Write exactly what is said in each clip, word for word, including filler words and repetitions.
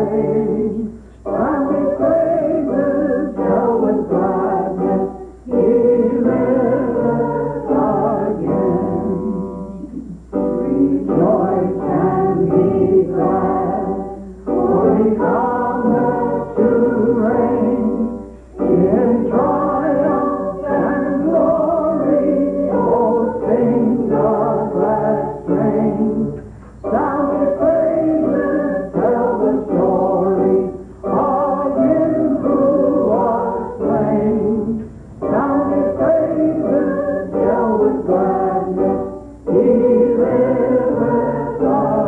rain. Stand with praises, shout with gladness, He liveth again. Rejoice and be glad, for He cometh to reign in triumph and glory. Oh, sing the glad strain. Sound with praises, tell the story of Him who was slain. Sound with praises, tell with gladness, He liveth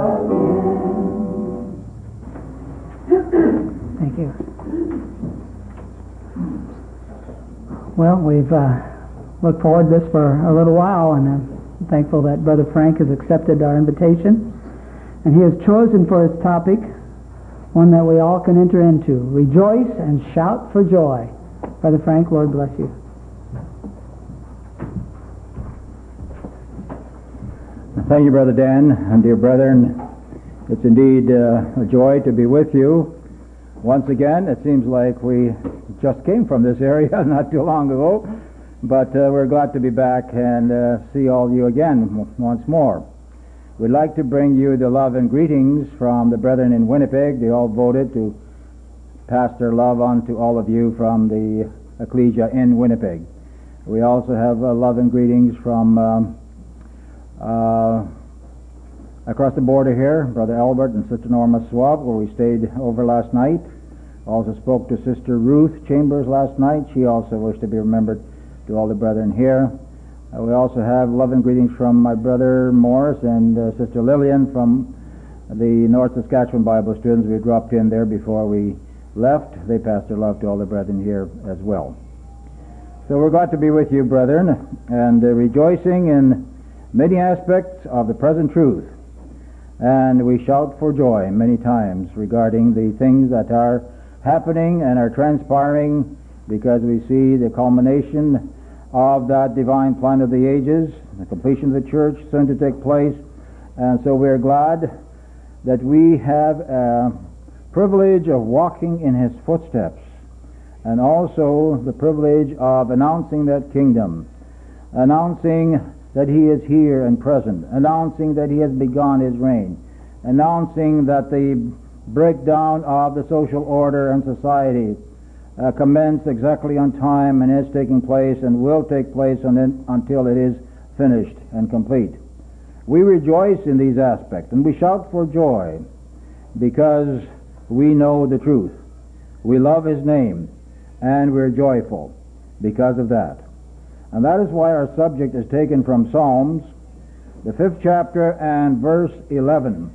again. Thank you. Well, we've uh, looked forward to this for a little while, and I'm thankful that Brother Frank has accepted our invitation. And he has chosen for his topic one that we all can enter into. Rejoice and shout for joy. Brother Frank, Lord bless you. Thank you, Brother Dan, and dear brethren. It's indeed uh, a joy to be with you once again. It seems like we just came from this area not too long ago, but uh, we're glad to be back and uh, see all of you again once more. We'd like to bring you the love and greetings from the brethren in Winnipeg. They all voted to pass their love on to all of you from the ecclesia in Winnipeg. We also have uh, love and greetings from um, uh, across the border here, Brother Albert and Sister Norma Swab, where we stayed over last night. Also spoke to Sister Ruth Chambers last night. She also wished to be remembered to all the brethren here. Uh, we also have love and greetings from my brother Morris and uh, Sister Lillian from the North Saskatchewan Bible students. We dropped in there before we left. They passed their love to all the brethren here as well. So we're glad to be with you, brethren, and uh, rejoicing in many aspects of the present truth. And we shout for joy many times regarding the things that are happening and are transpiring, because we see the culmination of that divine plan of the ages, the completion of the church soon to take place. And so we're glad that we have a privilege of walking in His footsteps, and also the privilege of announcing that kingdom, announcing that He is here and present, announcing that He has begun His reign, announcing that the breakdown of the social order and society uh, commenced exactly on time and is taking place and will take place on it, until it is finished and complete. We rejoice in these aspects, and we shout for joy because we know the truth. We love His name, and we're joyful because of that. And that is why our subject is taken from Psalms, the fifth chapter and verse eleven.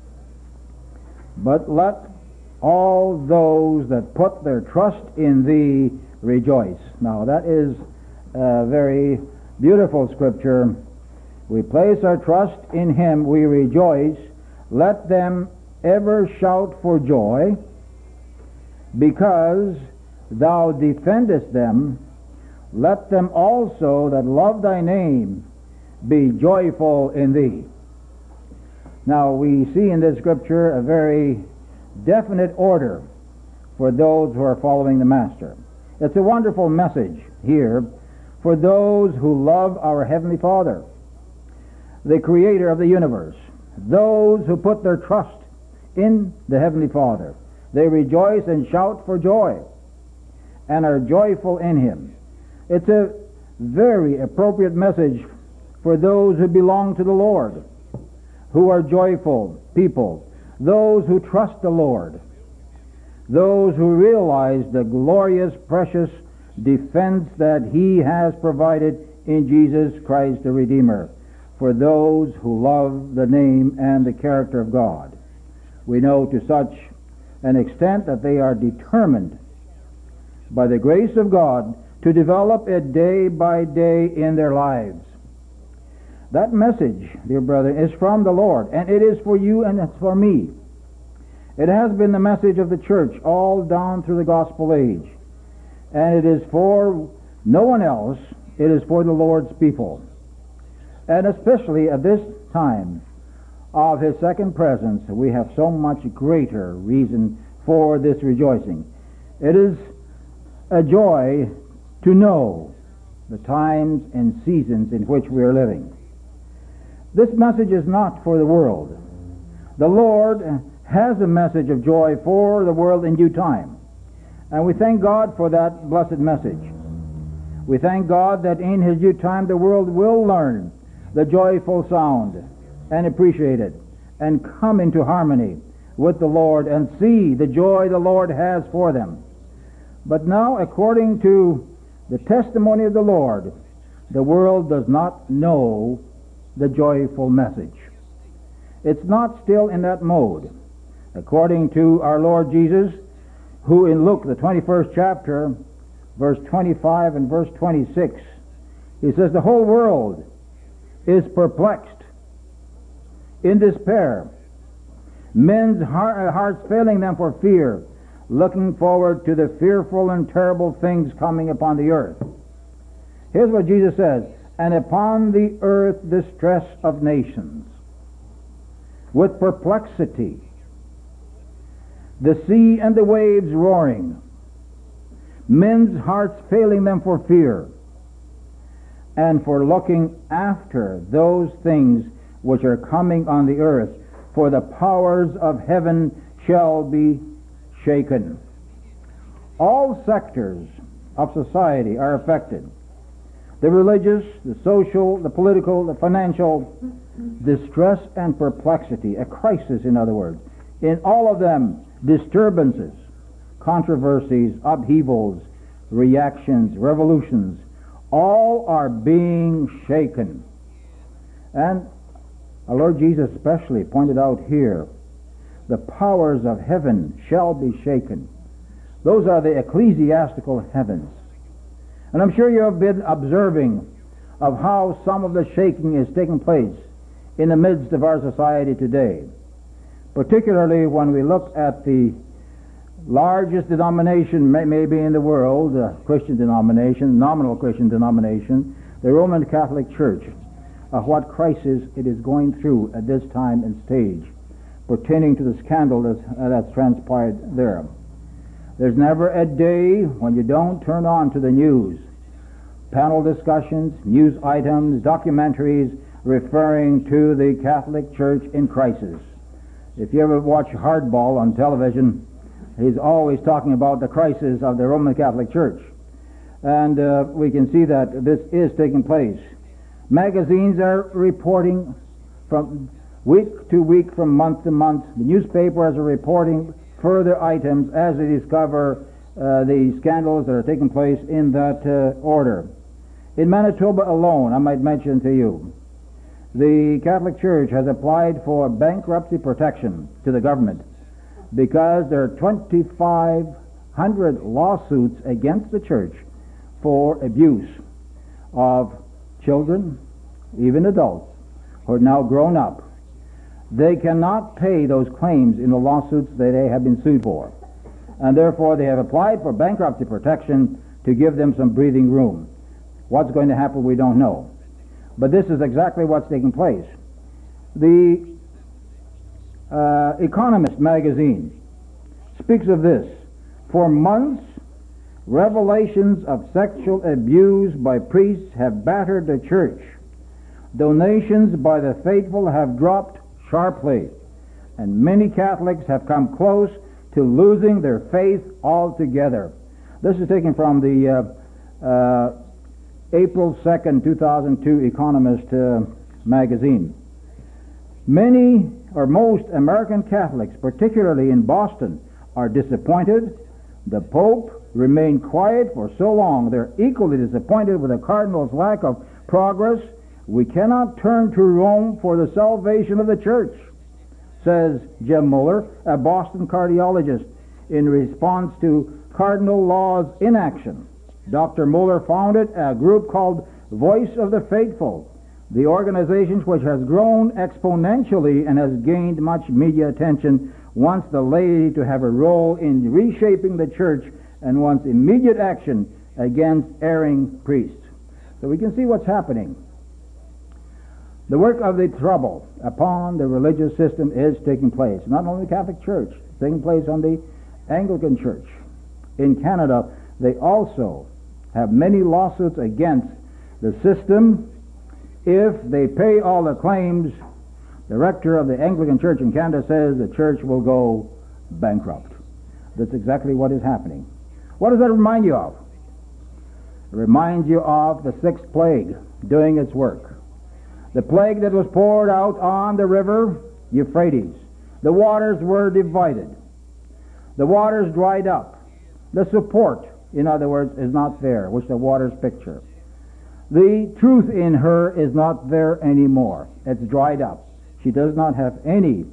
But let all those that put their trust in Thee rejoice. Now that is a very beautiful scripture. We place our trust in Him, we rejoice. Let them ever shout for joy, because Thou defendest them. Let them also that love Thy name be joyful in Thee. Now we see in this scripture a very definite order for those who are following the Master. It's a wonderful message here for those who love our Heavenly Father, the Creator of the universe. Those who put their trust in the Heavenly Father, they rejoice and shout for joy and are joyful in Him. It's a very appropriate message for those who belong to the Lord, who are joyful people, those who trust the Lord, those who realize the glorious, precious defense that He has provided in Jesus Christ the Redeemer, for those who love the name and the character of God. We know to such an extent that they are determined by the grace of God to develop it day by day in their lives. That message, dear brethren, is from the Lord, and it is for you and it's for me. It has been the message of the church all down through the gospel age, and it is for no one else. It is for the Lord's people, and especially at this time of His second presence, we have so much greater reason for this rejoicing. It is a joy to know the times and seasons in which we are living. This message is not for the world. The Lord has a message of joy for the world in due time. And we thank God for that blessed message. We thank God that in His due time the world will learn the joyful sound and appreciate it and come into harmony with the Lord and see the joy the Lord has for them. But now, according to the testimony of the Lord, the world does not know the joyful message. It's not still in that mode. According to our Lord Jesus, who in Luke, the twenty-first chapter, verse twenty-five and verse twenty-six, he says, the whole world is perplexed, in despair, men's hearts failing them for fear, looking forward to the fearful and terrible things coming upon the earth. Here's what Jesus says, and upon the earth distress of nations, with perplexity, the sea and the waves roaring, men's hearts failing them for fear, and for looking after those things which are coming on the earth, for the powers of heaven shall be shaken. All sectors of society are affected. The religious, the social, the political, the financial, distress and perplexity, a crisis in other words. In all of them, disturbances, controversies, upheavals, reactions, revolutions, all are being shaken. And our Lord Jesus especially pointed out here, the powers of heaven shall be shaken. Those are the ecclesiastical heavens. And I'm sure you have been observing of how some of the shaking is taking place in the midst of our society today. Particularly when we look at the largest denomination may, maybe in the world, uh, Christian denomination, nominal Christian denomination, the Roman Catholic Church, of what crisis it is going through at this time and stage, pertaining to the scandal that's, uh, that's transpired there. There's never a day when you don't turn on to the news. Panel discussions, news items, documentaries referring to the Catholic Church in crisis. If you ever watch Hardball on television, he's always talking about the crisis of the Roman Catholic Church. And uh, we can see that this is taking place. Magazines are reporting from week to week, from month to month. The newspapers are reporting further items as they discover uh, the scandals that are taking place in that uh, order. In Manitoba alone, I might mention to you, the Catholic Church has applied for bankruptcy protection to the government because there are twenty-five hundred lawsuits against the church for abuse of children, even adults, who are now grown up. They cannot pay those claims in the lawsuits that they have been sued for. And therefore they have applied for bankruptcy protection to give them some breathing room. What's going to happen, we don't know. But this is exactly what's taking place. The uh, Economist magazine speaks of this. For months, revelations of sexual abuse by priests have battered the church. Donations by the faithful have dropped sharply, and many Catholics have come close to losing their faith altogether. This is taken from the uh, uh, April second, two thousand two Economist uh, magazine. Many or most American Catholics, particularly in Boston, are disappointed. The Pope remained quiet for so long. They're equally disappointed with the Cardinal's lack of progress. We cannot turn to Rome for the salvation of the church, says Jim Muller, a Boston cardiologist, in response to Cardinal Law's inaction. Doctor Muller founded a group called Voice of the Faithful, the organization which has grown exponentially and has gained much media attention, wants the laity to have a role in reshaping the church and wants immediate action against erring priests. So we can see what's happening. The work of the trouble upon the religious system is taking place. Not only the Catholic Church, it's taking place on the Anglican Church in Canada, they also have many lawsuits against the system. If they pay all the claims, the rector of the Anglican Church in Canada says the church will go bankrupt. That's exactly what is happening. What does that remind you of? It reminds you of the sixth plague doing its work. The plague that was poured out on the river Euphrates. The waters were divided. The waters dried up. The support, in other words, is not there, which the waters picture. The truth in her is not there anymore. It's dried up. She does not have any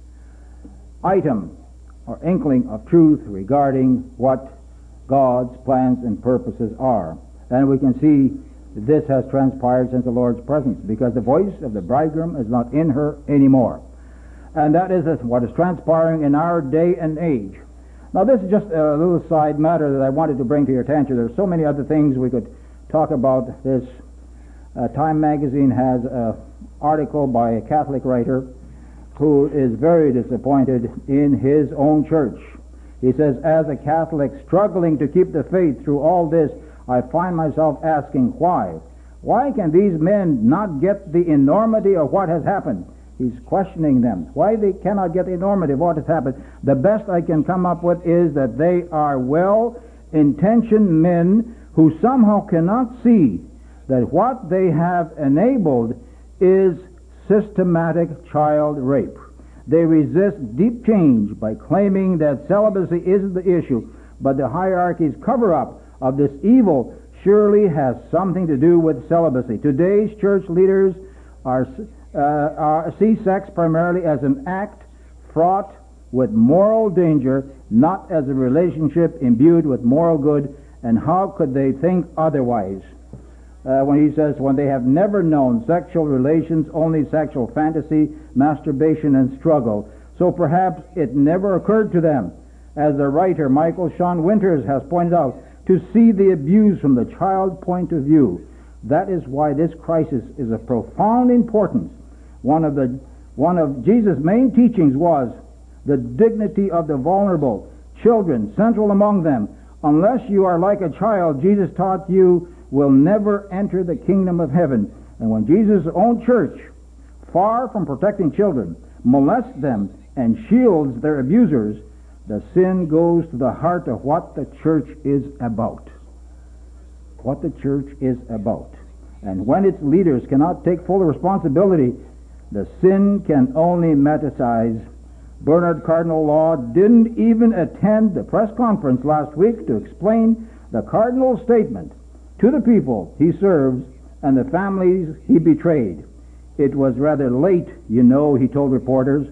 item or inkling of truth regarding what God's plans and purposes are. And we can see this has transpired since the Lord's presence, because the voice of the bridegroom is not in her anymore. And that is what is transpiring in our day and age. Now, this is just a little side matter that I wanted to bring to your attention. There's so many other things we could talk about. This uh, Time magazine has an article by a Catholic writer who is very disappointed in his own church. He says, as a Catholic struggling to keep the faith through all this, I find myself asking why. Why can these men not get the enormity of what has happened? He's questioning them. Why they cannot get the enormity of what has happened? The best I can come up with is that they are well-intentioned men who somehow cannot see that what they have enabled is systematic child rape. They resist deep change by claiming that celibacy isn't the issue, but the hierarchy's cover-up of this evil surely has something to do with celibacy. Today's church leaders are, uh, are see sex primarily as an act fraught with moral danger, not as a relationship imbued with moral good. And how could they think otherwise? Uh, when he says, when they have never known sexual relations, only sexual fantasy, masturbation, and struggle. So perhaps it never occurred to them, as the writer Michael Sean Winters has pointed out, to see the abuse from the child point of view. That is why this crisis is of profound importance. One of the one of Jesus' main teachings was the dignity of the vulnerable, children central among them. Unless you are like a child, Jesus taught you, will never enter the kingdom of heaven. And when Jesus' own church, far from protecting children, molests them and shields their abusers, the sin goes to the heart of what the church is about. What the church is about. And when its leaders cannot take full responsibility, the sin can only metastasize. Bernard Cardinal Law didn't even attend the press conference last week to explain the Cardinal statement to the people he serves and the families he betrayed. It was rather late, you know, he told reporters.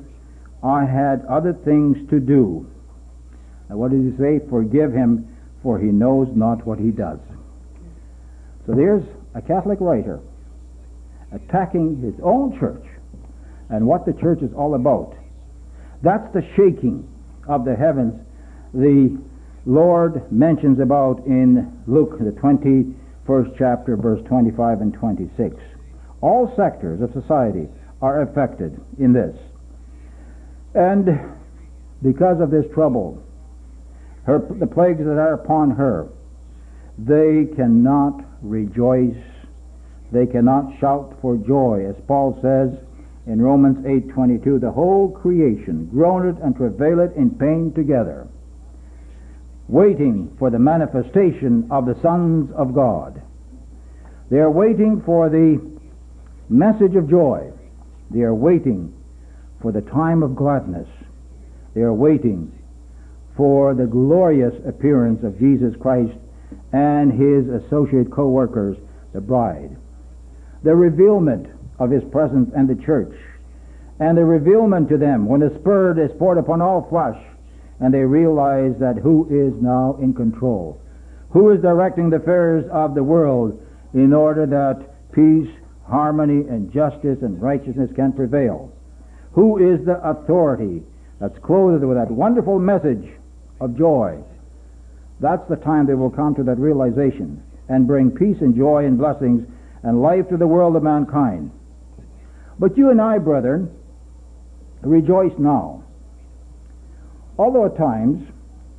I had other things to do. Now, what did he say? Forgive him, for he knows not what he does. So there's a Catholic writer attacking his own church and what the church is all about. That's the shaking of the heavens the Lord mentions about in Luke, the twenty-first chapter, verse twenty-five and twenty-six. All sectors of society are affected in this. And because of this trouble, her, the plagues that are upon her, they cannot rejoice. They cannot shout for joy. As Paul says in Romans eight twenty-two, the whole creation groaneth and travaileth in pain together, waiting for the manifestation of the sons of God. They are waiting for the message of joy. They are waiting for the time of gladness. They are waiting for the glorious appearance of Jesus Christ and his associate co-workers, the bride. The revealment of his presence and the church, and the revealment to them when the Spirit is poured upon all flesh, and they realize that who is now in control, who is directing the affairs of the world in order that peace, harmony, and justice and righteousness can prevail. Who is the authority that's clothed with that wonderful message of joy? That's the time they will come to that realization and bring peace and joy and blessings and life to the world of mankind. But you and I, brethren, rejoice now. Although at times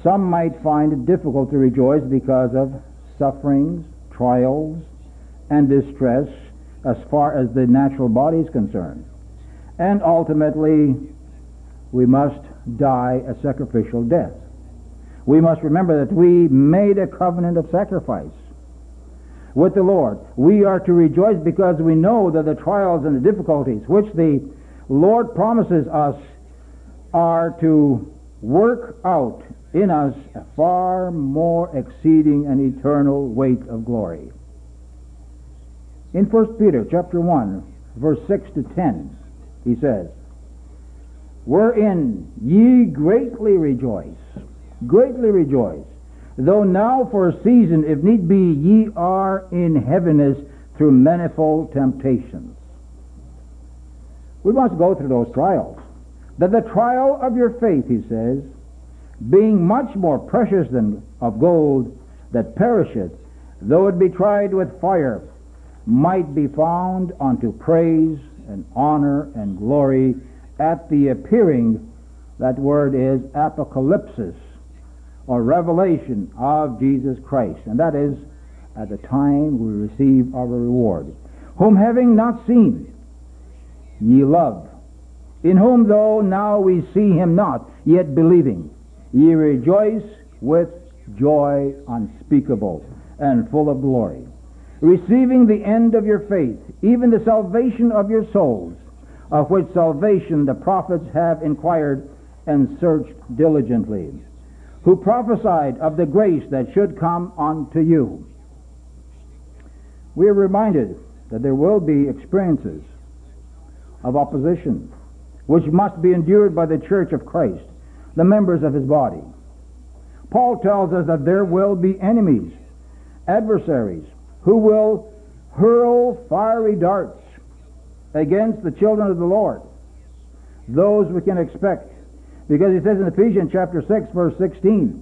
some might find it difficult to rejoice because of sufferings, trials, and distress as far as the natural body is concerned. And ultimately, we must die a sacrificial death. We must remember that we made a covenant of sacrifice with the Lord. We are to rejoice because we know that the trials and the difficulties which the Lord promises us are to work out in us a far more exceeding and eternal weight of glory. In First Peter chapter one, verse six to ten, he says, "Wherein ye greatly rejoice, greatly rejoice, though now for a season, if need be, ye are in heaviness through manifold temptations." We must go through those trials. That the trial of your faith, he says, being much more precious than of gold that perisheth, though it be tried with fire, might be found unto praise and honor and glory at the appearing, that word is apocalypsis, or revelation of Jesus Christ, and that is at the time we receive our reward. Whom having not seen, ye love, in whom though now we see him not, yet believing, ye rejoice with joy unspeakable and full of glory, receiving the end of your faith, even the salvation of your souls, of which salvation the prophets have inquired and searched diligently, who prophesied of the grace that should come unto you. We are reminded that there will be experiences of opposition which must be endured by the church of Christ, the members of his body. Paul tells us that there will be enemies, adversaries, who will hurl fiery darts against the children of the Lord. Those we can expect, because he says in Ephesians chapter six, verse sixteen,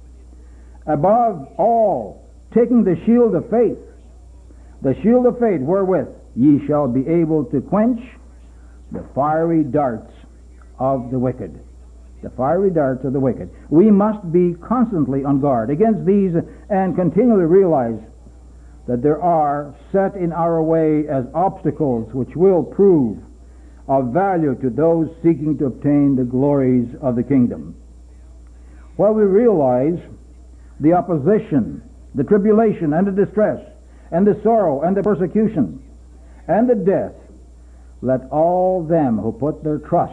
"Above all, taking the shield of faith, the shield of faith wherewith ye shall be able to quench the fiery darts of the wicked." The fiery darts of the wicked. We must be constantly on guard against these and continually realize that there are set in our way as obstacles which will prove of value to those seeking to obtain the glories of the kingdom. While we realize the opposition, the tribulation and the distress, and the sorrow and the persecution, and the death, let all them who put their trust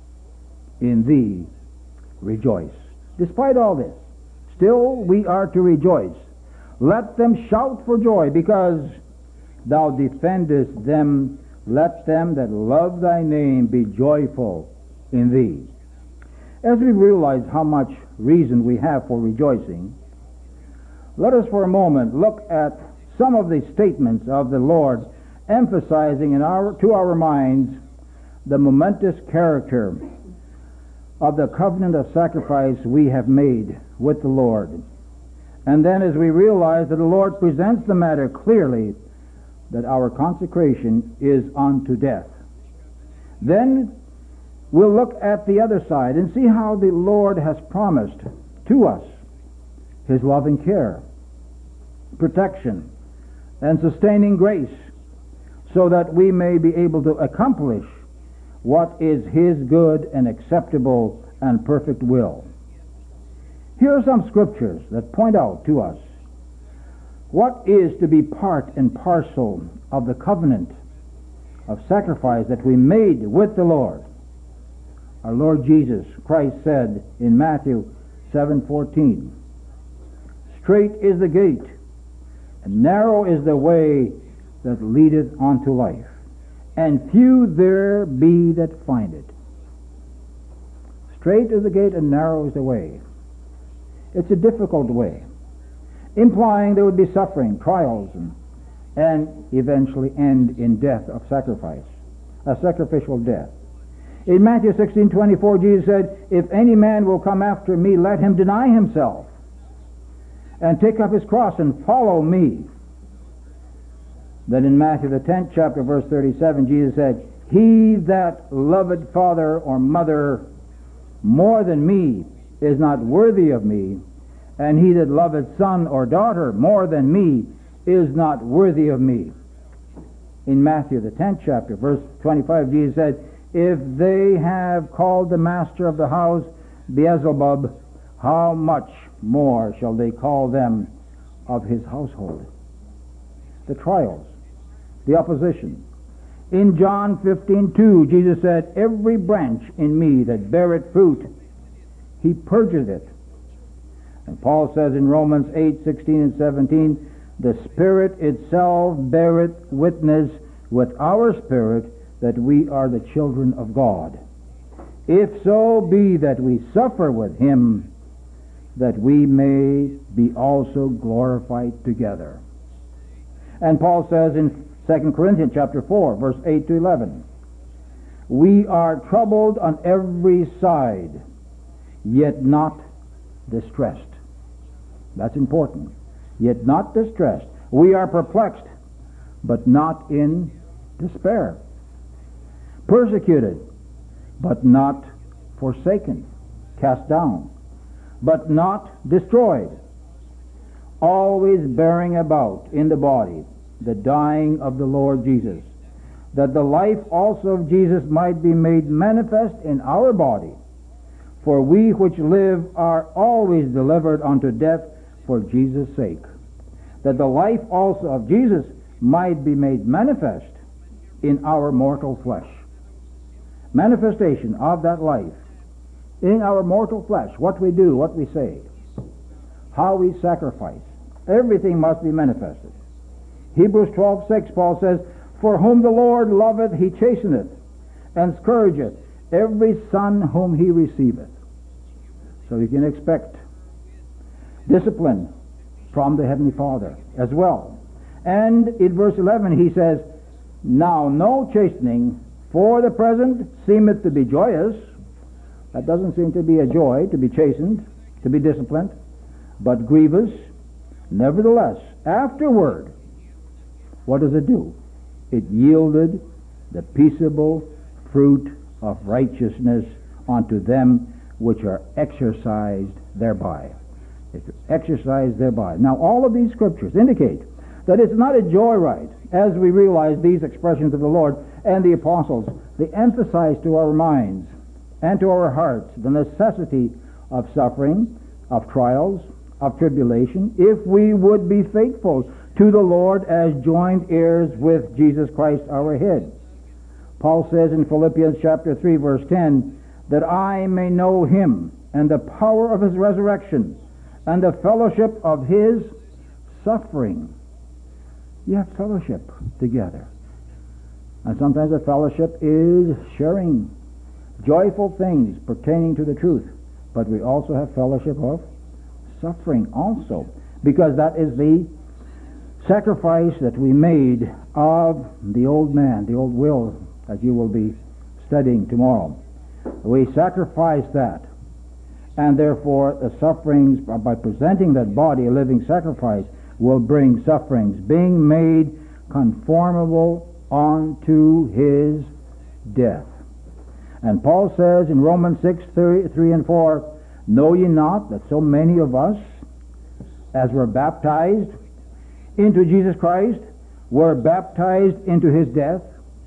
in thee rejoice. Despite all this, still we are to rejoice. Let them shout for joy, because thou defendest them. Let them that love thy name be joyful in thee. As we realize how much reason we have for rejoicing, let us for a moment look at some of the statements of the Lord, emphasizing in our, to our minds the momentous character of the covenant of sacrifice we have made with the Lord. And then as we realize that the Lord presents the matter clearly, that our consecration is unto death, then we'll look at the other side and see how the Lord has promised to us his loving care, protection, and sustaining grace, so that we may be able to accomplish what is his good and acceptable and perfect will. Here are some scriptures that point out to us what is to be part and parcel of the covenant of sacrifice that we made with the Lord. Our Lord Jesus Christ said in Matthew seven fourteen, "Strait is the gate, and narrow is the way that leadeth unto life, and few there be that find it." Strait is the gate and narrow is the way. It's a difficult way, implying there would be suffering, trials, and, and eventually end in death of sacrifice, a sacrificial death. In Matthew sixteen twenty-four, Jesus said, "If any man will come after me, let him deny himself and take up his cross and follow me." Then in Matthew the tenth chapter, verse thirty-seven, Jesus said, "He that loveth father or mother more than me is not worthy of me, and he that loveth son or daughter more than me is not worthy of me. In Matthew, the tenth chapter, verse twenty-five, Jesus said, if they have called the master of the house Beelzebub, how much more shall they call them of his household? The trials, the opposition. In John fifteen two, Jesus said, every branch in me that beareth fruit, he purgeth it. And Paul says in Romans eight sixteen and seventeen, the Spirit itself beareth witness with our spirit that we are the children of God. If so be that we suffer with him, that we may be also glorified together. And Paul says in Second Corinthians chapter four, verse eight to eleven, we are troubled on every side, yet not distressed. That's important. Yet not distressed. We are perplexed, but not in despair. Persecuted, but not forsaken. Cast down, but not destroyed. Always bearing about in the body the dying of the Lord Jesus, that the life also of Jesus might be made manifest in our body. For we which live are always delivered unto death for Jesus' sake, that the life also of Jesus might be made manifest in our mortal flesh. Manifestation of that life in our mortal flesh, what we do, what we say, how we sacrifice, everything must be manifested. Hebrews twelve six, Paul says, for whom the Lord loveth, he chasteneth, and scourgeth every son whom he receiveth. So you can expect discipline from the Heavenly Father as well. And in verse eleven he says, now no chastening for the present seemeth to be joyous. That doesn't seem to be a joy, to be chastened, to be disciplined, but grievous. Nevertheless, afterward, what does it do? It yielded the peaceable fruit of righteousness unto them which are exercised thereby. If you're exercised thereby. Now, all of these scriptures indicate that it's not a joyride, as we realize these expressions of the Lord and the apostles. They emphasize to our minds and to our hearts the necessity of suffering, of trials, of tribulation, if we would be faithful to the Lord as joint heirs with Jesus Christ our head. Paul says in Philippians chapter three, verse ten, that I may know him and the power of his resurrection and the fellowship of his suffering. You have fellowship together. And sometimes the fellowship is sharing joyful things pertaining to the truth. But we also have fellowship of suffering also, because that is the sacrifice that we made of the old man, the old will, as you will be studying tomorrow. We sacrifice that, and therefore the sufferings, by presenting that body a living sacrifice, will bring sufferings, being made conformable unto his death. And Paul says in Romans six, three and four, know ye not that so many of us, as were baptized into Jesus Christ, were baptized into his death?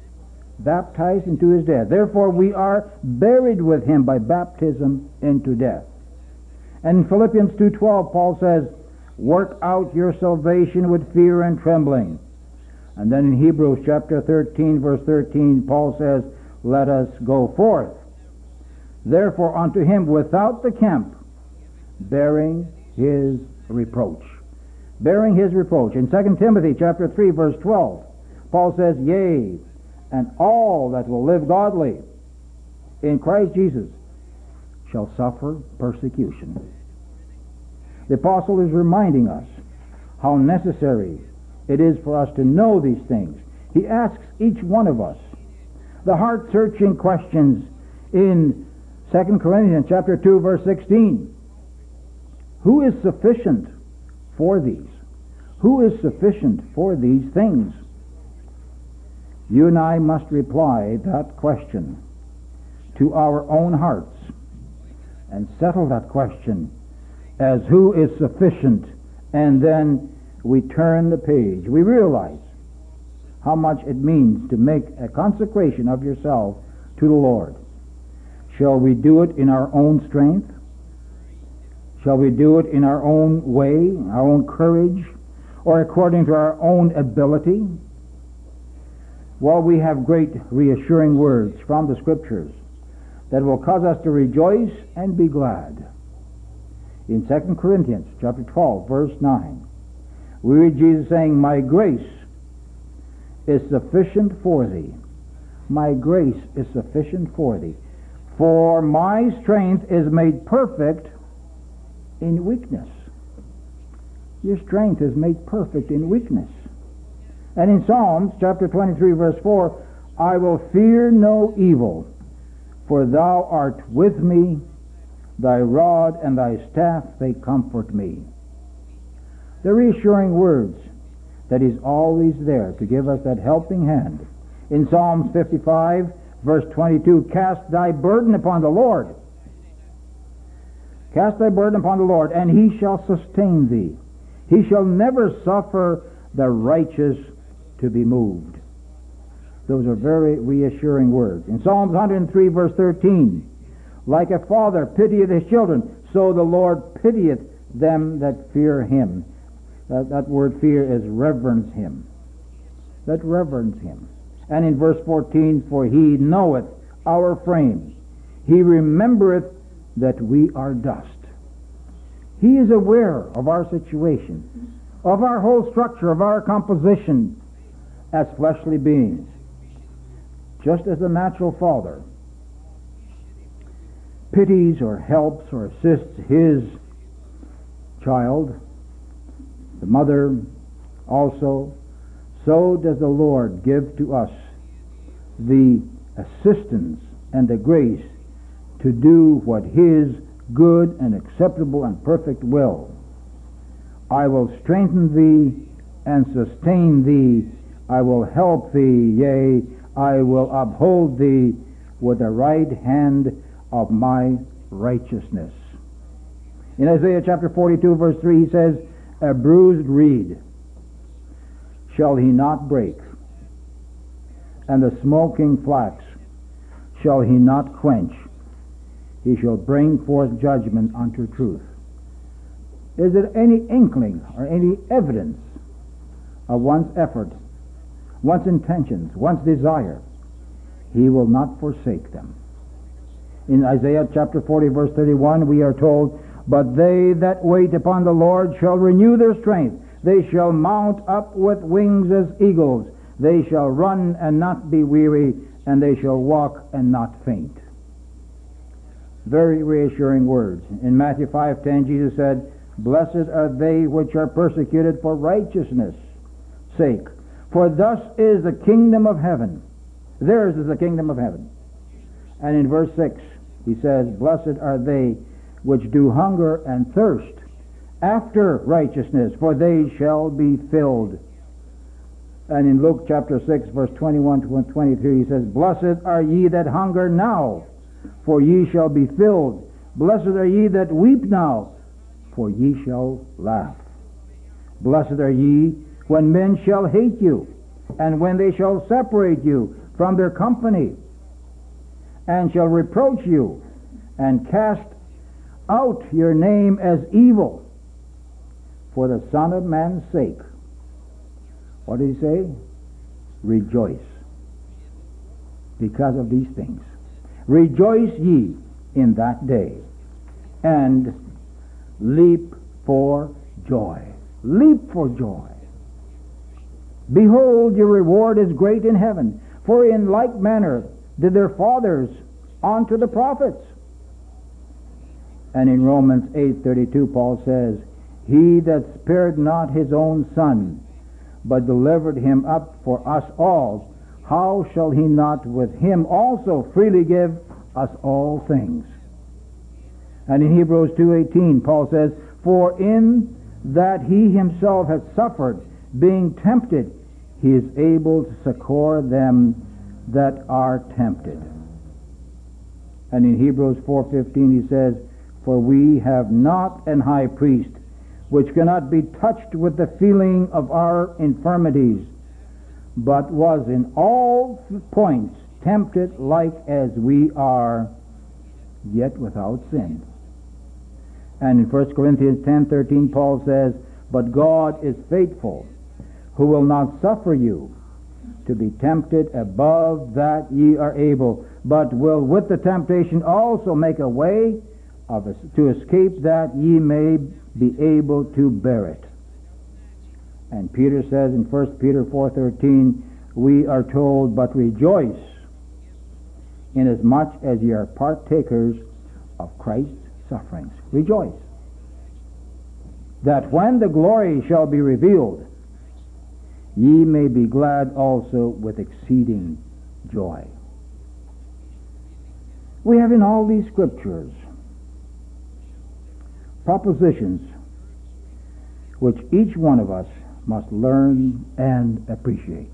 Baptized into his death. Therefore we are buried with him by baptism into death. And in Philippians two twelve, Paul says, work out your salvation with fear and trembling. And then in Hebrews chapter thirteen, verse thirteen, Paul says, let us go forth, therefore unto him without the camp, bearing his reproach. Bearing his reproach. In Second Timothy chapter three, verse twelve, Paul says, yea, and all that will live godly in Christ Jesus shall suffer persecution. The apostle is reminding us how necessary it is for us to know these things. He asks each one of us the heart-searching questions in Second Corinthians chapter two, verse sixteen. Who is sufficient for these? Who is sufficient for these things? You and I must reply that question to our own hearts and settle that question as who is sufficient, and then we turn the page. We realize how much it means to make a consecration of yourself to the Lord. Shall we do it in our own strength? Shall we do it in our own way, our own courage, or according to our own ability? Well, we have great reassuring words from the Scriptures that will cause us to rejoice and be glad. In Second Corinthians chapter twelve, verse nine, we read Jesus saying, "My grace is sufficient for thee. My grace is sufficient for thee. For my strength is made perfect in weakness." Your strength is made perfect in weakness. And in Psalms chapter twenty-three, verse four, "I will fear no evil, for thou art with me. Thy rod and thy staff, they comfort me." The reassuring words that He's always there to give us that helping hand. In Psalms fifty-five, verse twenty-two, "Cast thy burden upon the Lord. Cast thy burden upon the Lord, and He shall sustain thee. He shall never suffer the righteous to be moved." Those are very reassuring words. In Psalms one hundred three, verse thirteen, "Like a father pitieth his children, so the Lord pitieth them that fear Him." That, that word fear is reverence Him. That reverence Him. And in verse fourteen, "For He knoweth our frame. He remembereth that we are dust." He is aware of our situation, of our whole structure, of our composition as fleshly beings. Just as a natural father pities or helps or assists his child, the mother also, so does the Lord give to us the assistance and the grace to do what His good and acceptable and perfect will. "I will strengthen thee and sustain thee. I will help thee, yea, I will uphold thee with the right hand of my righteousness." In Isaiah chapter forty-two, verse three, He says, "A bruised reed shall He not break, and the smoking flax shall He not quench. He shall bring forth judgment unto truth." Is there any inkling or any evidence of one's effort, one's intentions, one's desire? He will not forsake them. In Isaiah chapter forty, verse thirty-one, we are told, "But they that wait upon the Lord shall renew their strength. They shall mount up with wings as eagles. They shall run and not be weary, and they shall walk and not faint." Very reassuring words. In Matthew five ten, Jesus said, "Blessed are they which are persecuted for righteousness' sake, for thus is the kingdom of heaven." Theirs is the kingdom of heaven. And in verse six, He says, "Blessed are they which do hunger and thirst after righteousness, for they shall be filled." And in Luke chapter six, verse twenty-one to twenty-three, He says, "Blessed are ye that hunger now, for ye shall be filled. Blessed are ye that weep now, for ye shall laugh. Blessed are ye when men shall hate you, and when they shall separate you from their company, and shall reproach you, and cast out your name as evil for the Son of Man's sake." What did He say? Rejoice because of these things. "Rejoice ye in that day, and leap for joy." Leap for joy. "Behold, your reward is great in heaven, for in like manner did their fathers unto the prophets." And in Romans eight thirty-two, Paul says, "He that spared not His own Son, but delivered Him up for us all, how shall He not with Him also freely give us all things?" And in Hebrews two eighteen, Paul says, "For in that He Himself has suffered, being tempted, He is able to succor them that are tempted." And in Hebrews four fifteen, he says, For we have not an high priest which cannot be touched with the feeling of our infirmities, but was in all points tempted like as we are, yet without sin. And in First Corinthians ten thirteen, Paul says, But God is faithful, who will not suffer you to be tempted above that ye are able, but will with the temptation also make a way of us to escape, that ye may be able to bear it. And Peter says in First Peter four thirteen, we are told, But rejoice, inasmuch as ye are partakers of Christ's sufferings. Rejoice, that when the glory shall be revealed, ye may be glad also with exceeding joy. We have in all these scriptures propositions which each one of us must learn and appreciate.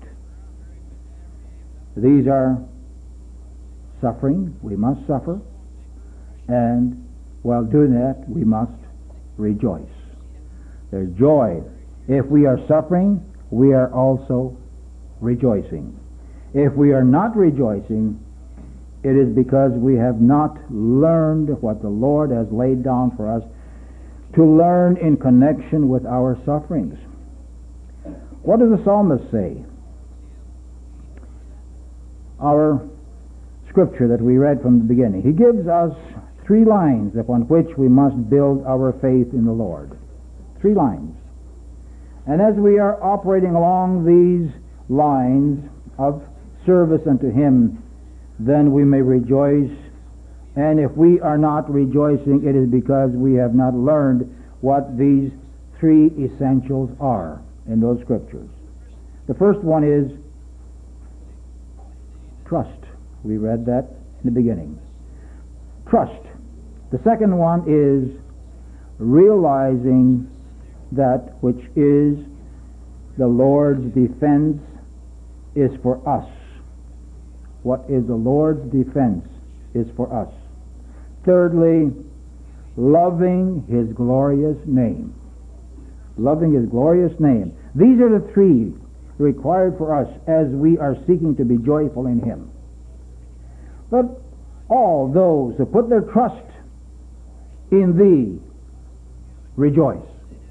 These are suffering, we must suffer, and while doing that, we must rejoice. There's joy. If we are suffering, we are also rejoicing. If we are not rejoicing, it is because we have not learned what the Lord has laid down for us to learn in connection with our sufferings. What does the psalmist say? Our scripture that we read from the beginning. He gives us three lines upon which we must build our faith in the Lord. Three lines. And as we are operating along these lines of service unto Him, then we may rejoice. And if we are not rejoicing, it is because we have not learned what these three essentials are in those scriptures. The first one is trust. We read that in the beginning. Trust. The second one is realizing that which is the Lord's defense is for us. What is the Lord's defense is for us. Thirdly, loving His glorious name. Loving His glorious name. These are the three required for us as we are seeking to be joyful in Him. But all those who put their trust in Thee rejoice.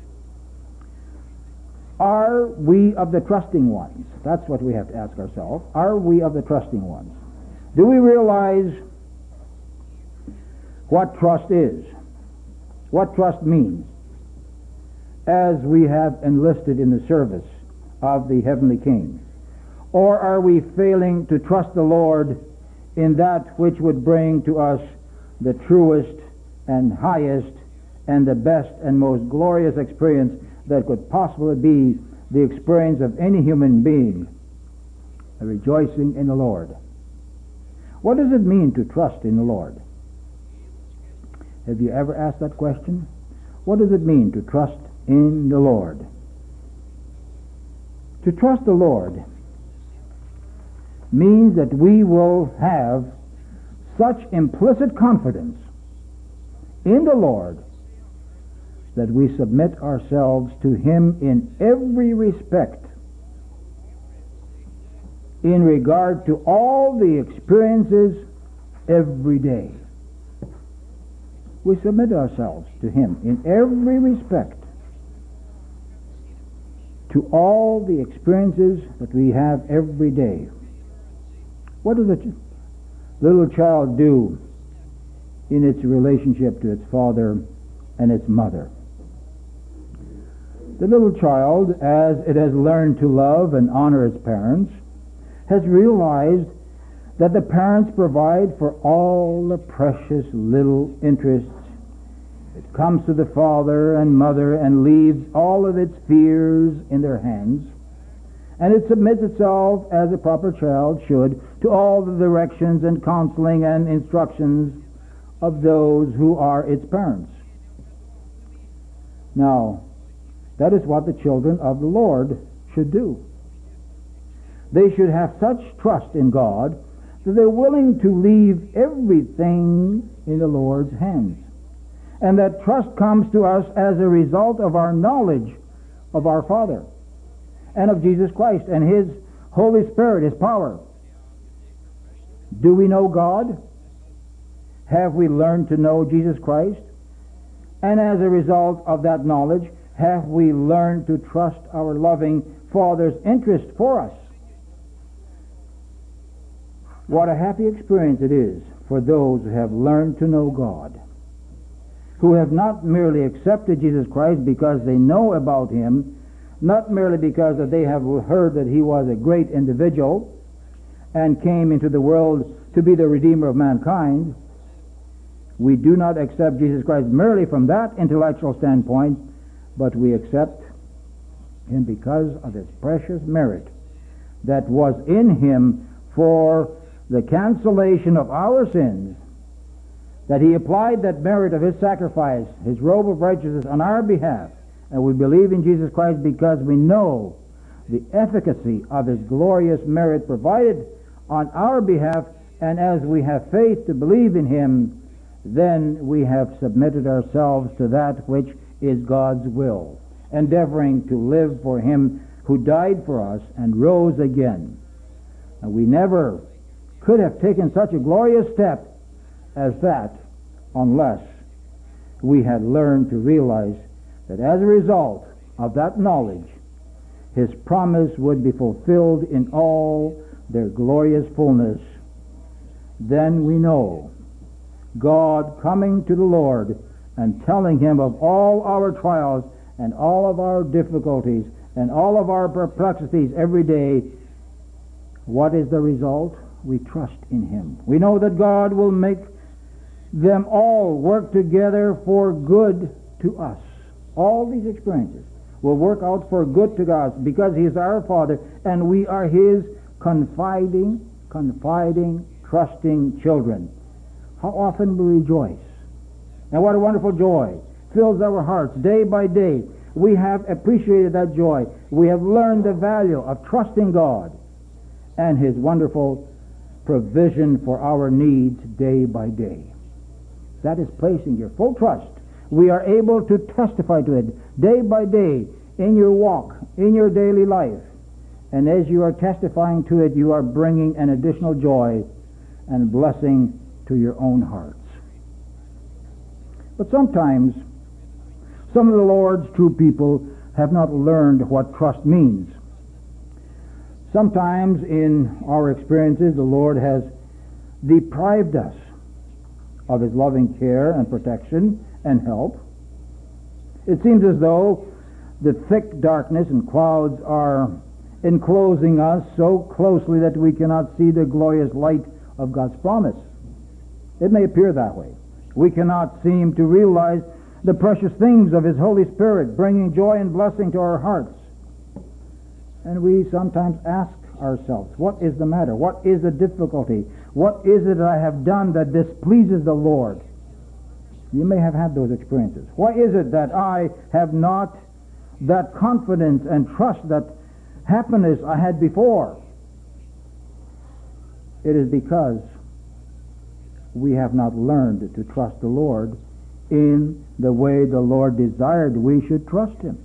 Are we of the trusting ones? That's what we have to ask ourselves. Are we of the trusting ones? Do we realize what trust is? What trust means? As we have enlisted in the service of the Heavenly King? Or are we failing to trust the Lord in that which would bring to us the truest and highest and the best and most glorious experience that could possibly be the experience of any human being, a rejoicing in the Lord? What does it mean to trust in the Lord? Have you ever asked that question? What does it mean to trust in the Lord? To trust the Lord means that we will have such implicit confidence in the Lord that we submit ourselves to Him in every respect in regard to all the experiences every day. We submit ourselves to Him in every respect to all the experiences that we have every day. What does a ch- little child do in its relationship to its father and its mother? The little child, as it has learned to love and honor its parents, has realized that the parents provide for all the precious little interests. It comes to the father and mother and leaves all of its fears in their hands, and it submits itself, as a proper child should, to all the directions and counseling and instructions of those who are its parents. Now, that is what the children of the Lord should do. They should have such trust in God that they're willing to leave everything in the Lord's hands. And that trust comes to us as a result of our knowledge of our Father and of Jesus Christ and His Holy Spirit, His power. Do we know God? Have we learned to know Jesus Christ? And as a result of that knowledge, have we learned to trust our loving Father's interest for us? What a happy experience it is for those who have learned to know God, who have not merely accepted Jesus Christ because they know about Him, not merely because that they have heard that He was a great individual and came into the world to be the Redeemer of mankind. We do not accept Jesus Christ merely from that intellectual standpoint, but we accept Him because of His precious merit that was in Him for the cancellation of our sins, that He applied that merit of His sacrifice, His robe of righteousness on our behalf. And we believe in Jesus Christ because we know the efficacy of His glorious merit provided on our behalf, and as we have faith to believe in Him, then we have submitted ourselves to that which is God's will, endeavoring to live for Him who died for us and rose again. And we never could have taken such a glorious step as that unless we had learned to realize that as a result of that knowledge, His promise would be fulfilled in all their glorious fullness. Then we know God coming to the Lord and telling Him of all our trials and all of our difficulties and all of our perplexities every day. What is the result? We trust in Him. We know that God will make them all work together for good to us. All these experiences will work out for good to God because He is our Father and we are His confiding, confiding, trusting children. How often we rejoice. And what a wonderful joy fills our hearts day by day. We have appreciated that joy. We have learned the value of trusting God and His wonderful provision for our needs day by day. That is placing your full trust. We are able to testify to it day by day in your walk, in your daily life. And as you are testifying to it, you are bringing an additional joy and blessing to your own hearts. But sometimes some of the Lord's true people have not learned what trust means. Sometimes in our experiences, the Lord has deprived us of His loving care and protection and help. It seems as though the thick darkness and clouds are enclosing us so closely that we cannot see the glorious light of God's promise. It may appear that way. We cannot seem to realize the precious things of His Holy Spirit bringing joy and blessing to our hearts. And we sometimes ask ourselves, what is the matter? What is the difficulty? What is it that I have done that displeases the Lord? You may have had those experiences. Why is it that I have not that confidence and trust, that happiness I had before? It is because we have not learned to trust the Lord in the way the Lord desired we should trust Him.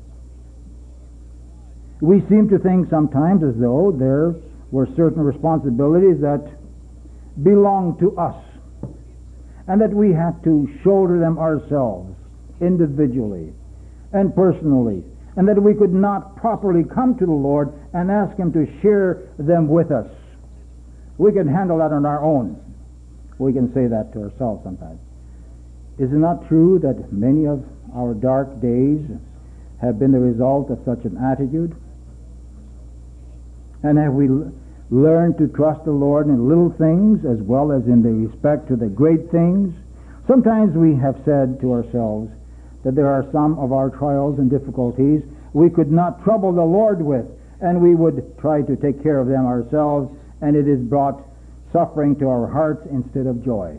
We seem to think sometimes as though there were certain responsibilities that belong to us, and that we have to shoulder them ourselves individually and personally, and that we could not properly come to the Lord and ask Him to share them with us. We can handle that on our own. We can say that to ourselves sometimes. Is it not true that many of our dark days have been the result of such an attitude? And have we l- learned to trust the Lord in little things as well as in the respect to the great things? Sometimes we have said to ourselves that there are some of our trials and difficulties we could not trouble the Lord with, and we would try to take care of them ourselves, and it has brought suffering to our hearts instead of joy.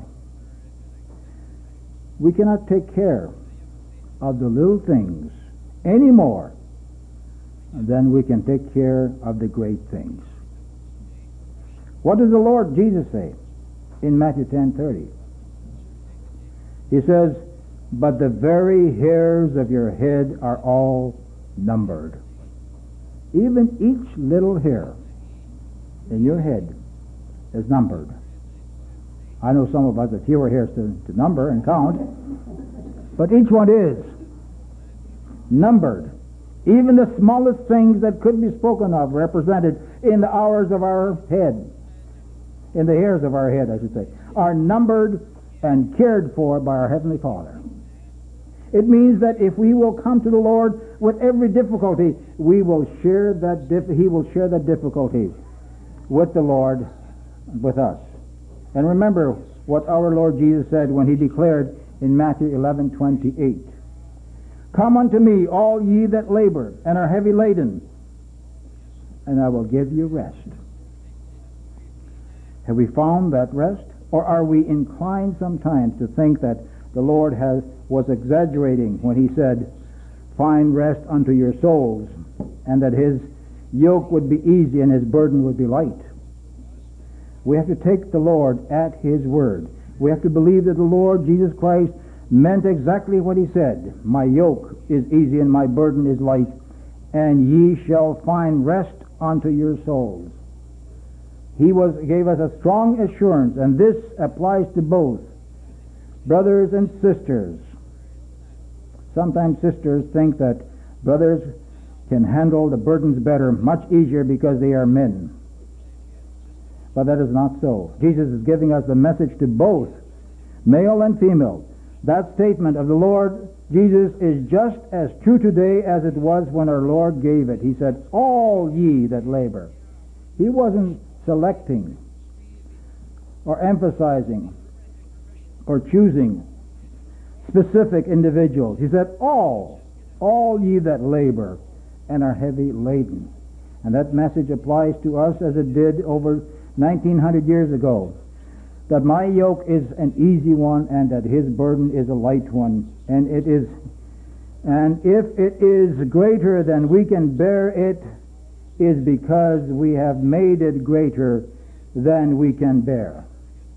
We cannot take care of the little things any more than we can take care of the great things. What does the Lord Jesus say in Matthew ten thirty? He says, but the very hairs of your head are all numbered. Even each little hair in your head is numbered. I know some of us have fewer hairs to, to number and count, but each one is numbered. Even the smallest things that could be spoken of represented in the hours of our head, in the hairs of our head, I should say, are numbered and cared for by our Heavenly Father. It means that if we will come to the Lord with every difficulty, we will share that dif- He will share that difficulty with the Lord, with us. And remember what our Lord Jesus said when He declared in Matthew eleven twenty-eight. Come unto me, all ye that labor and are heavy laden, and I will give you rest. Have we found that rest? Or are we inclined sometimes to think that the Lord has was exaggerating when He said, find rest unto your souls, and that His yoke would be easy and His burden would be light? We have to take the Lord at His word. We have to believe that the Lord Jesus Christ meant exactly what He said. My yoke is easy and my burden is light, and ye shall find rest unto your souls. He was gave us a strong assurance, and this applies to both brothers and sisters. Sometimes sisters think that brothers can handle the burdens better, much easier, because they are men. But that is not so. Jesus is giving us the message to both, male and female. That statement of the Lord Jesus is just as true today as it was when our Lord gave it. He said, all ye that labor. He wasn't selecting or emphasizing or choosing specific individuals. He said, all, all ye that labor and are heavy laden. And that message applies to us as it did over nineteen hundred years ago, that my yoke is an easy one and that His burden is a light one. And it is, and if it is greater than we can bear, it is because we have made it greater than we can bear.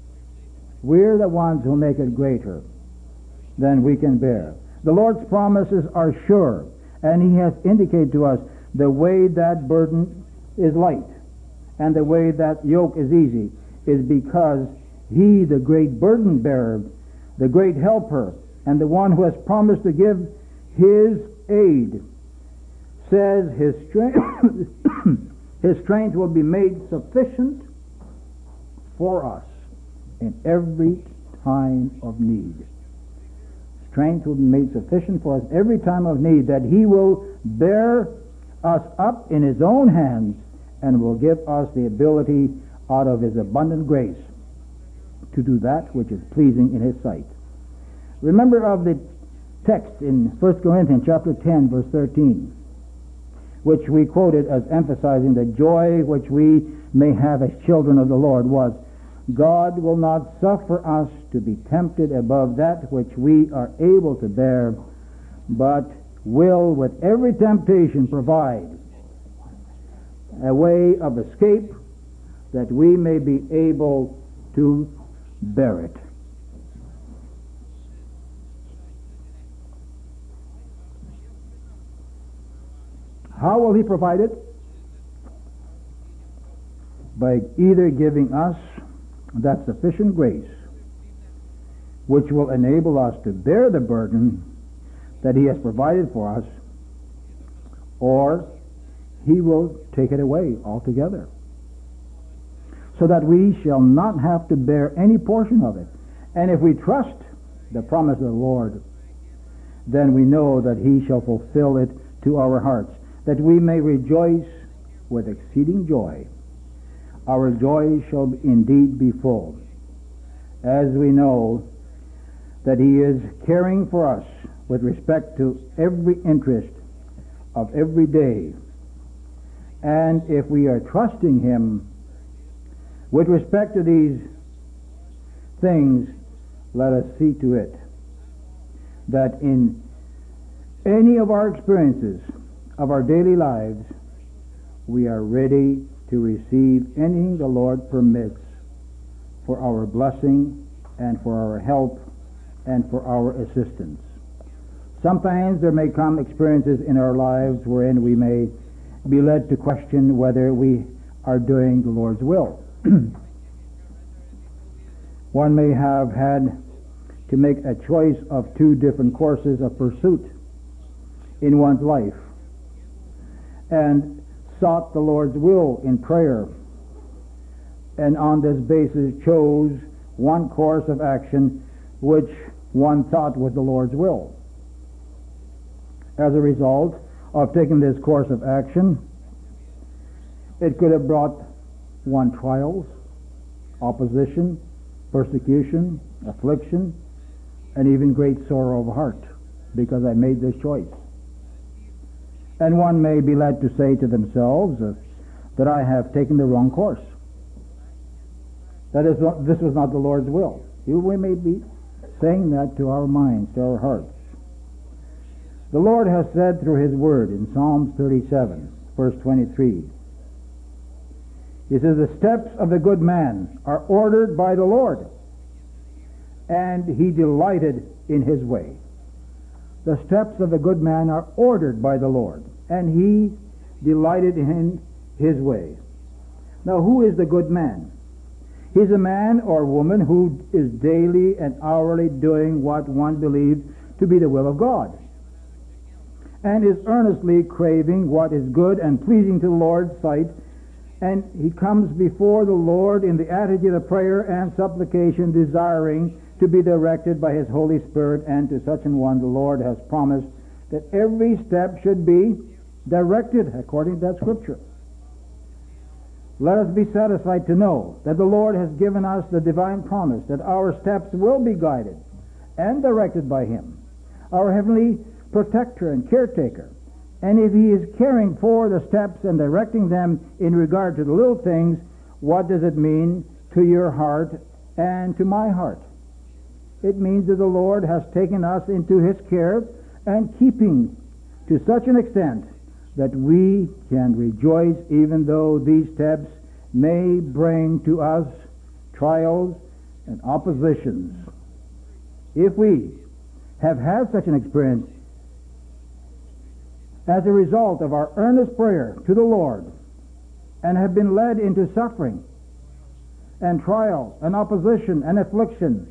We're the ones who make it greater than we can bear. The Lord's promises are sure, and He has indicated to us the way that burden is light and the way that yoke is easy is because He, the great burden bearer, the great helper, and the one who has promised to give His aid, says His strength, His strength will be made sufficient for us in every time of need. Strength will be made sufficient for us every time of need, that He will bear us up in His own hands and will give us the ability out of His abundant grace to do that which is pleasing in His sight. Remember of the text in First Corinthians chapter ten, verse thirteen, which we quoted as emphasizing the joy which we may have as children of the Lord, was, God will not suffer us to be tempted above that which we are able to bear, but will with every temptation provide a way of escape that we may be able to bear it. How will He provide it? By either giving us that sufficient grace which will enable us to bear the burden that He has provided for us, or He will take it away altogether, so that we shall not have to bear any portion of it. And if we trust the promise of the Lord, then we know that He shall fulfill it to our hearts, that we may rejoice with exceeding joy. Our joy shall indeed be full, as we know that He is caring for us with respect to every interest of every day. And if we are trusting Him with respect to these things, let us see to it that in any of our experiences of our daily lives, we are ready to receive anything the Lord permits for our blessing and for our help and for our assistance. Sometimes there may come experiences in our lives wherein we may be led to question whether we are doing the Lord's will. One may have had to make a choice of two different courses of pursuit in one's life, and sought the Lord's will in prayer, and on this basis chose one course of action which one thought was the Lord's will. As a result of taking this course of action, it could have brought one trials, opposition, persecution, affliction, and even great sorrow of heart, because I made this choice. And one may be led to say to themselves uh, that I have taken the wrong course. That is, not, this was not the Lord's will. We may be saying that to our minds, to our hearts. The Lord has said through His Word in Psalms thirty-seven, verse twenty-three, He says, the steps of the good man are ordered by the Lord, and He delighted in His way. The steps of the good man are ordered by the Lord, and He delighted in His way. Now, who is the good man? He's a man or woman who is daily and hourly doing what one believes to be the will of God, and is earnestly craving what is good and pleasing to the Lord's sight, and he comes before the Lord in the attitude of prayer and supplication, desiring to be directed by His Holy Spirit, and to such an one the Lord has promised that every step should be directed according to that Scripture. Let us be satisfied to know that the Lord has given us the divine promise that our steps will be guided and directed by Him, our heavenly protector and caretaker. And if He is caring for the steps and directing them in regard to the little things, what does it mean to your heart and to my heart? It means that the Lord has taken us into His care and keeping to such an extent that we can rejoice even though these steps may bring to us trials and oppositions. If we have had such an experience as a result of our earnest prayer to the Lord, and have been led into suffering and trial and opposition and affliction,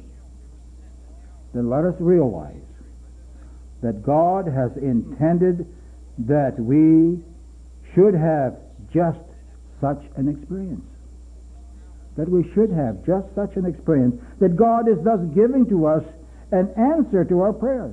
then let us realize that God has intended that we should have just such an experience. That we should have just such an experience. That God is thus giving to us an answer to our prayers.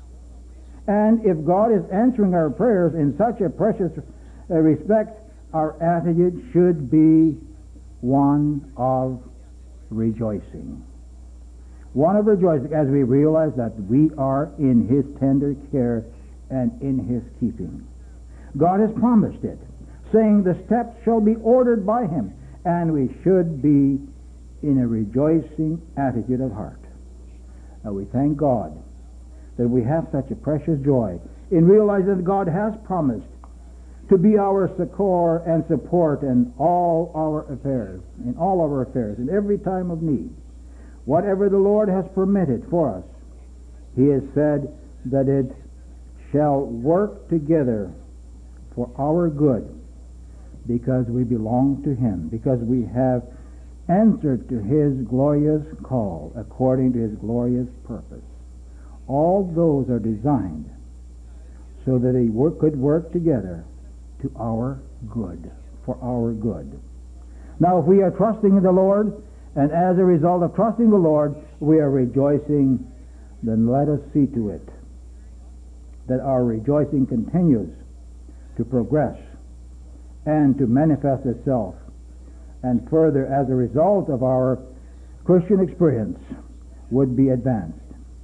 And if God is answering our prayers in such a precious uh, respect, our attitude should be one of rejoicing. One of rejoicing as we realize that we are in His tender care and in His keeping. God has promised it, saying the steps shall be ordered by Him, and we should be in a rejoicing attitude of heart. Now we thank God that we have such a precious joy in realizing that God has promised to be our succor and support in all our affairs, in all our affairs, in every time of need. Whatever the Lord has permitted for us, He has said that it shall work together for our good, because we belong to Him, because we have answered to His glorious call according to His glorious purpose. All those are designed so that they work, could work together to our good, for our good. Now, if we are trusting in the Lord, and as a result of trusting the Lord, we are rejoicing, then let us see to it that our rejoicing continues to progress and to manifest itself, and further, as a result of our Christian experience, would be advanced.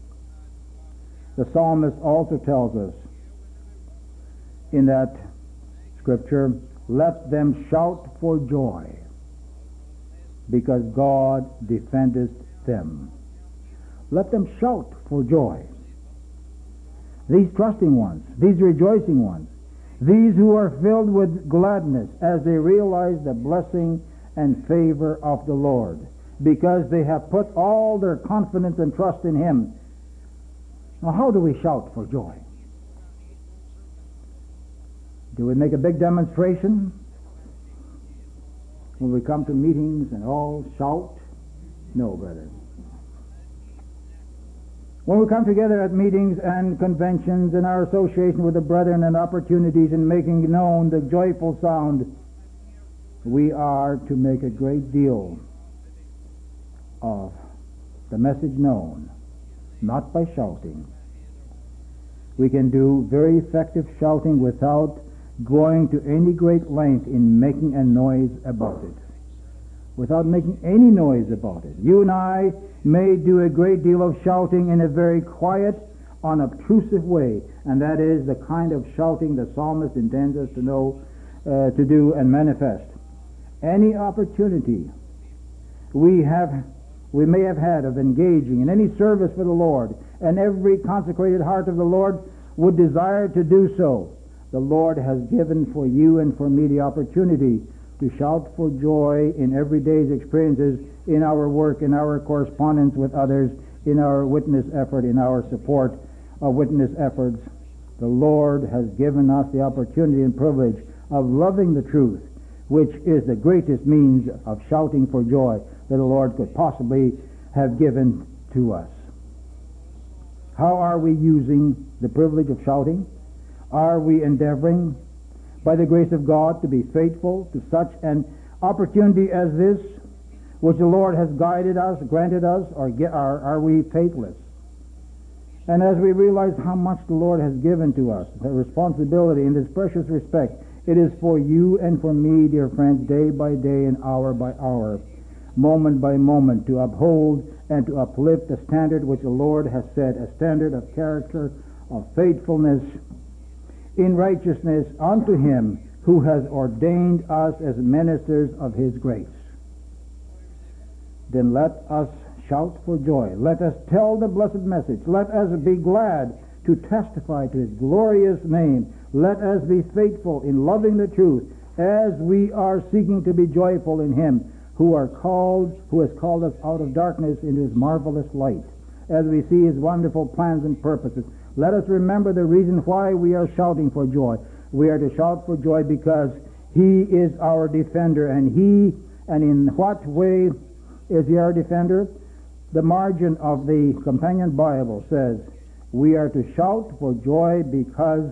The psalmist also tells us in that scripture, let them shout for joy, because God defendeth them. Let them shout for joy. These trusting ones, these rejoicing ones, these who are filled with gladness as they realize the blessing and favor of the Lord, because they have put all their confidence and trust in Him, Now, how do we shout for joy? Do we make a big demonstration when we come to meetings and all shout? No, brother. When we come together at meetings and conventions in our association with the brethren and opportunities in making known the joyful sound, we are to make a great deal of the message known, not by shouting. We can do very effective shouting without going to any great length in making a noise about it. Without making any noise about it. You and I may do a great deal of shouting in a very quiet, unobtrusive way, and that is the kind of shouting the psalmist intends us to know, uh, to do and manifest. Any opportunity we have, we may have had of engaging in any service for the Lord, and every consecrated heart of the Lord would desire to do so, the Lord has given for you and for me the opportunity to shout for joy in every day's experiences, in our work, in our correspondence with others, in our witness effort, in our support of witness efforts. The Lord has given us the opportunity and privilege of loving the truth, which is the greatest means of shouting for joy that the Lord could possibly have given to us. How are we using the privilege of shouting? Are we endeavoring, by the grace of God, to be faithful to such an opportunity as this, which the Lord has guided us, granted us, or are, are we faithless? And as we realize how much the Lord has given to us, the responsibility in this precious respect, it is for you and for me, dear friends, day by day and hour by hour, moment by moment, to uphold and to uplift the standard which the Lord has set, a standard of character, of faithfulness, in righteousness unto Him who has ordained us as ministers of His grace. Then let us shout for joy. Let us tell the blessed message. Let us be glad to testify to His glorious name. Let us be faithful in loving the truth as we are seeking to be joyful in Him who are called, who has called us out of darkness into His marvelous light. As we see His wonderful plans and purposes, let us remember the reason why we are shouting for joy. We are to shout for joy because He is our defender, and He, and in what way is He our defender? The margin of the Companion Bible says, we are to shout for joy because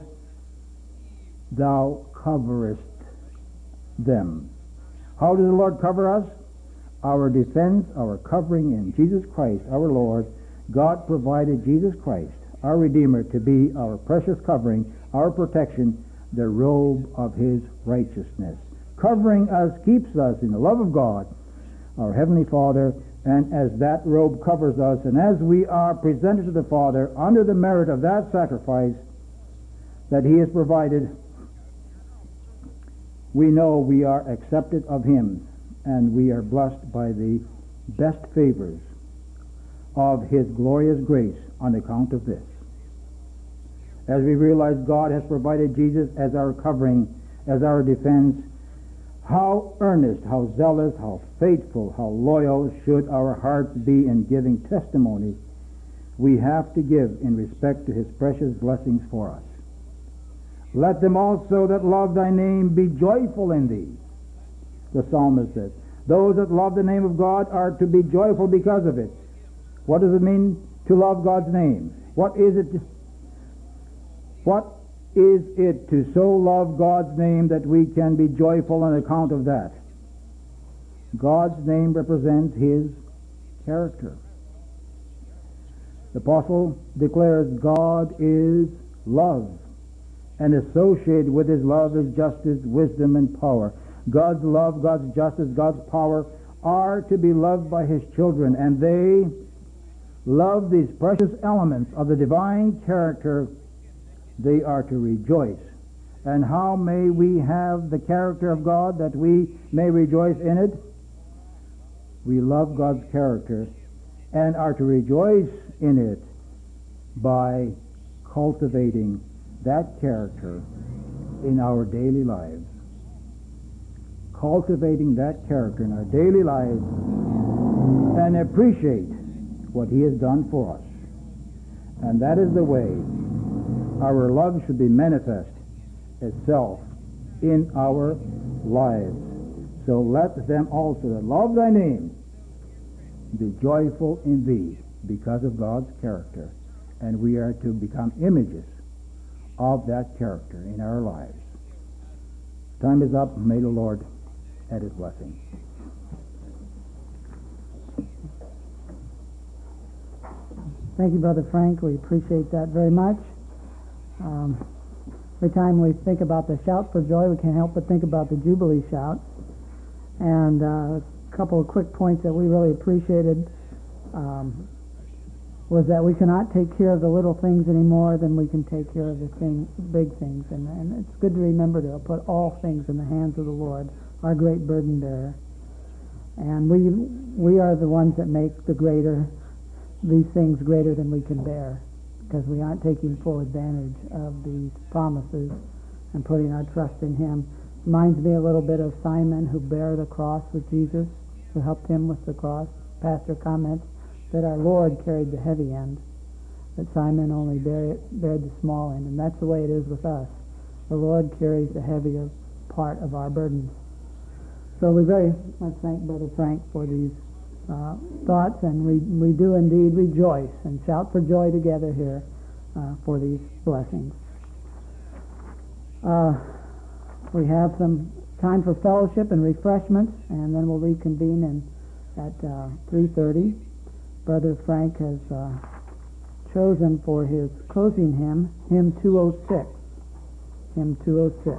Thou coverest them. How does the Lord cover us? Our defense, our covering in Jesus Christ, our Lord. God provided Jesus Christ, our Redeemer, to be our precious covering, our protection, the robe of His righteousness. Covering us keeps us in the love of God, our Heavenly Father, and as that robe covers us, and as we are presented to the Father under the merit of that sacrifice that He has provided, we know we are accepted of Him, and we are blessed by the best favors of His glorious grace on account of this. As we realize God has provided Jesus as our covering, as our defense, how earnest, how zealous, how faithful, how loyal should our hearts be in giving testimony we have to give in respect to His precious blessings for us. Let them also that love Thy name be joyful in Thee. The psalmist says, those that love the name of God are to be joyful because of it. What does it mean to love God's name? What is it? What is it to so love God's name that we can be joyful on account of that? God's name represents His character. The apostle declares God is love, and associated with His love is justice, wisdom, and power. God's love, God's justice, God's power are to be loved by His children, and they love these precious elements of the divine character. They are to rejoice. And how may we have the character of God that we may rejoice in it? We love God's character and are to rejoice in it by cultivating that character in our daily lives. Cultivating that character in our daily lives and appreciate what He has done for us. And that is the way our love should be manifest itself in our lives. So let them also that love thy name be joyful in thee because of God's character. And we are to become images of that character in our lives. Time is up. May the Lord add his blessing. Thank you, Brother Frank. We appreciate that very much. Um, every time we think about the shout for joy, we can't help but think about the Jubilee shout. And uh, a couple of quick points that we really appreciated um, was that we cannot take care of the little things any more than we can take care of the thing, big things. And, and it's good to remember to put all things in the hands of the Lord, our great burden bearer. And we we are the ones that make the greater these things greater than we can bear, because we aren't taking full advantage of these promises and putting our trust in him. Reminds me a little bit of Simon, who bare the cross with Jesus, who helped him with the cross. Pastor comments that our Lord carried the heavy end, that Simon only bared, bared the small end, and that's the way it is with us. The Lord carries the heavier part of our burdens. So we very much thank Brother Frank for these uh, thoughts, and we, we do indeed rejoice and shout for joy together here uh, for these blessings. Uh, we have some time for fellowship and refreshments, and then we'll reconvene in, at uh, three thirty. Brother Frank has uh, chosen for his closing hymn, hymn two oh six. Hymn two oh six.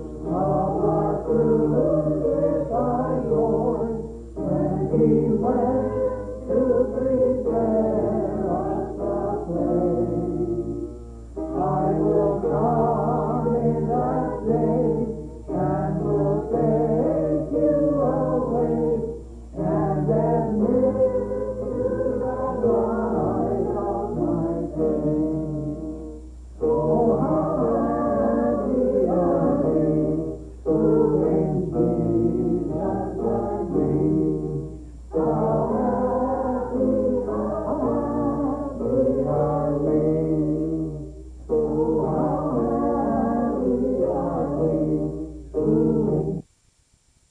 He went